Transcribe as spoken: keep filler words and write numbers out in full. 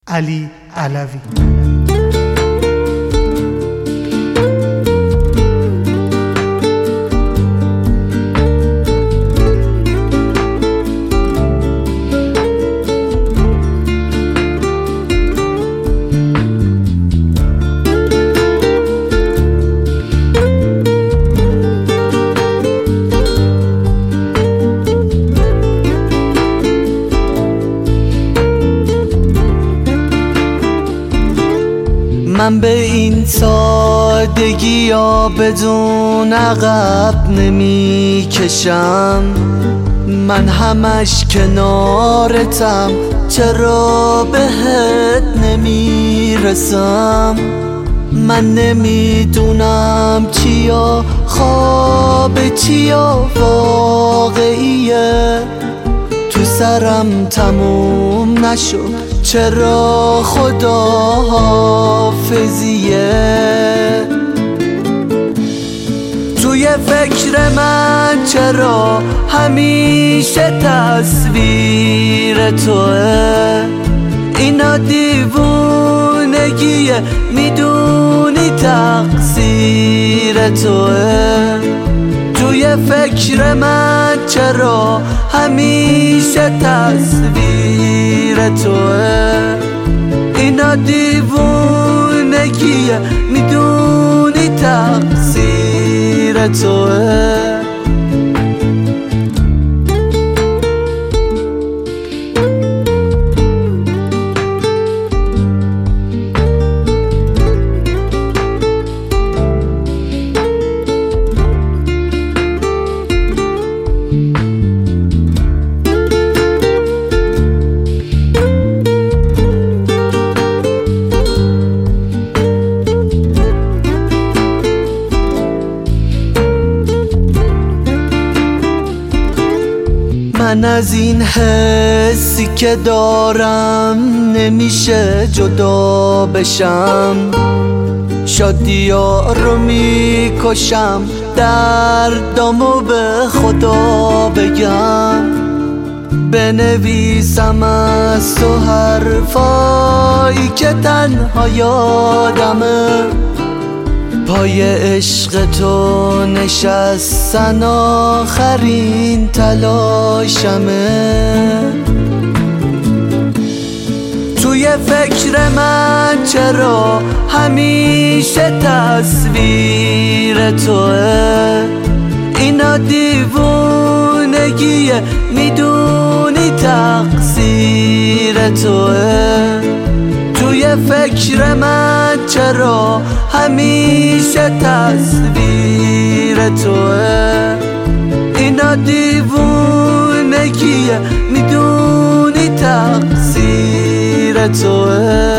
علی علوی. من به این سادگی یا بدون عقب نمی کشم، من همش کنارتم چرا بهت نمی رسم. من نمیدونم چیا خواب چیا واقعیه، تو سرم تموم نشد چرا خدا حافظیه. توی فکر من چرا همیشه تصویر توه، اینا دیوونگیه میدونی تقصیر توه. توی فکر من چرا همیشه تصویر توه، اینا دیوونگیه میدونی تقصیر توه. من از این حسی که دارم نمیشه جدا بشم، شادیا رو میکشم دردامو به خدا بگم. بنویسم از تو حرفایی که تنها یادمه، پای عشق تو نشستن آخرین تلاشمه. توی فکر من چرا همیشه تصویر توه، اینا دیوونگیه میدونی تقصیر توه. توی فکر من چرا همیشه تصویر توه، اینا دیوونگیه میدونی تقصیر توه.